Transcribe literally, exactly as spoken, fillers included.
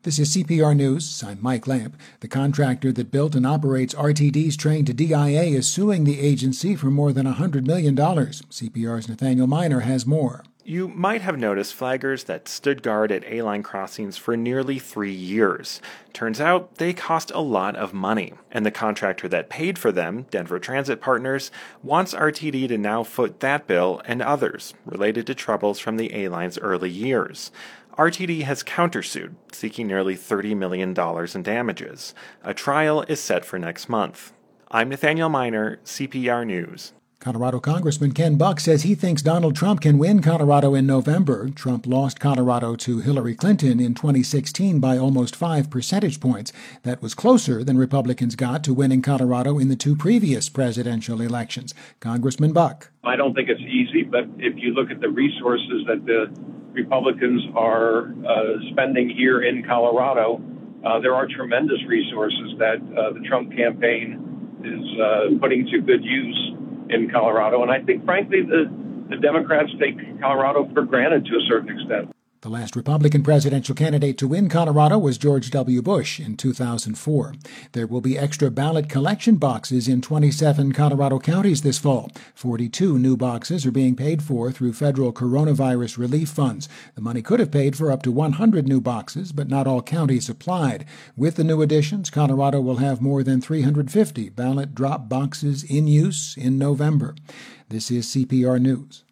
This is C P R News. I'm Mike Lamp. The contractor that built and operates R T Ds trained to D I A is suing the agency for more than one hundred million dollars. C P R's Nathaniel Miner has more. You might have noticed flaggers that stood guard at A-line crossings for nearly three years. Turns out they cost a lot of money, and the contractor that paid for them, Denver Transit Partners, wants R T D to now foot that bill and others related to troubles from the A-line's early years. R T D has countersued, seeking nearly thirty million dollars in damages. A trial is set for next month. I'm Nathaniel Miner, C P R News. Colorado Congressman Ken Buck says he thinks Donald Trump can win Colorado in November. Trump lost Colorado to Hillary Clinton in twenty sixteen by almost five percentage points. That was closer than Republicans got to winning Colorado in the two previous presidential elections. Congressman Buck. I don't think it's easy, but if you look at the resources that the Republicans are uh, spending here in Colorado, uh, there are tremendous resources that uh, the Trump campaign is uh, putting to good use in Colorado. And I think, frankly, the, the Democrats take Colorado for granted to a certain extent. The last Republican presidential candidate to win Colorado was George W. Bush in two thousand four. There will be extra ballot collection boxes in twenty-seven Colorado counties this fall. forty-two new boxes are being paid for through federal coronavirus relief funds. The money could have paid for up to one hundred new boxes, but not all counties applied. With the new additions, Colorado will have more than three hundred fifty ballot drop boxes in use in November. This is C P R News.